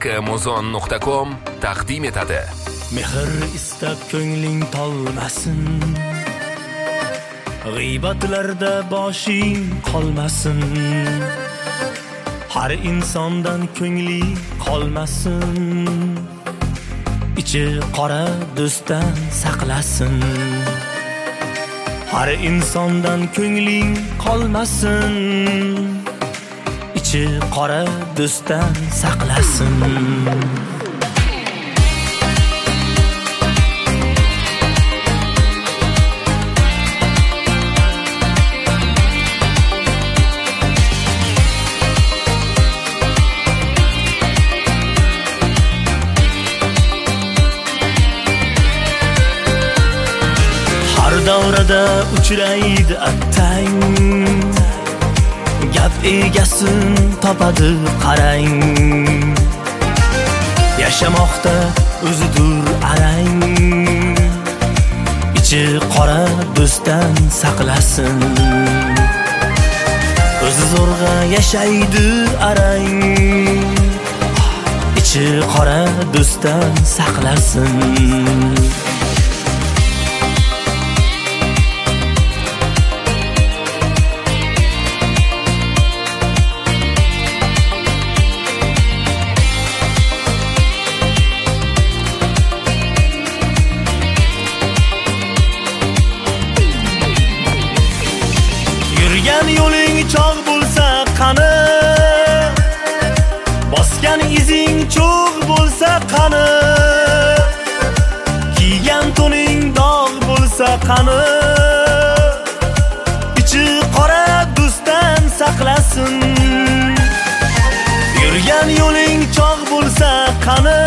Muzon.com taqdim etadi. Mehr istab ko'ngling tolmasin, g'iybatlarda boshing qolmasin, har insondan ko'ngli qolmasin, ichi qora do'stdan saqlasin. Har insondan ko'ngling qolmasin, ichi qora do'stdan saqlasin. Har davrada uchraydi attang, gap egasin topadi qarang. Yashamoqda o'zidur arang, ichi qora do'stdan saqlasin. O'zi zo'rg'a yashaydi arang, ichi qora do'stdan saqlasin. Yurgan yo'ling chog' bo'lsa qani, bosgan izing cho'g' bo'lsa qani, kiygan to'ning dog' bo'lsa qani, ichi qora do'stdan saqlasin. Yurgan yo'ling chog' bo'lsa qani,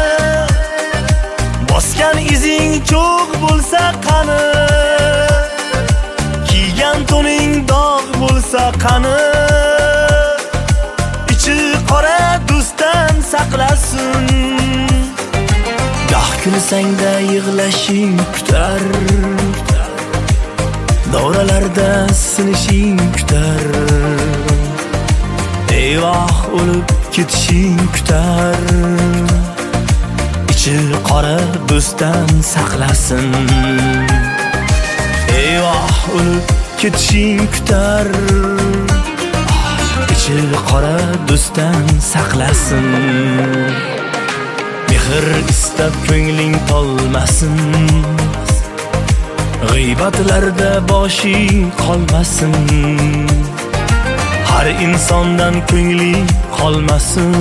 bosgan izing cho'g' bo'lsa qani, kiygan to'ning dog' bo'lsa qani, ichi qora do'stdan saqlasin. Goh kulsangda yig'lashing kutar, davralarda sinishing kutar, eyvoh o'lib ketishing kutar, ichi qora do'stdan saqlasin. Eyvoh o'lib ketishing kutar, ichi qora do'stdan saqlasin. Mehr istab ko'ngling tolmasin, g'iybatlarda boshing qolmasin, har insondan ko'ngli qolmasin,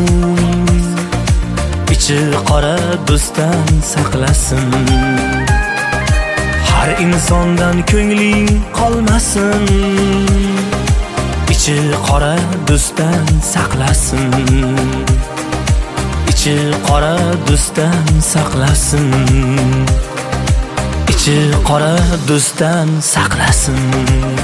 ichi qora do'stdan saqlasin. Har insondan ko'ngling qolmasin, ichi qora do'stdan saqlasin, ichi qora do'stdan saqlasin, ichi qora do'stdan saqlasin.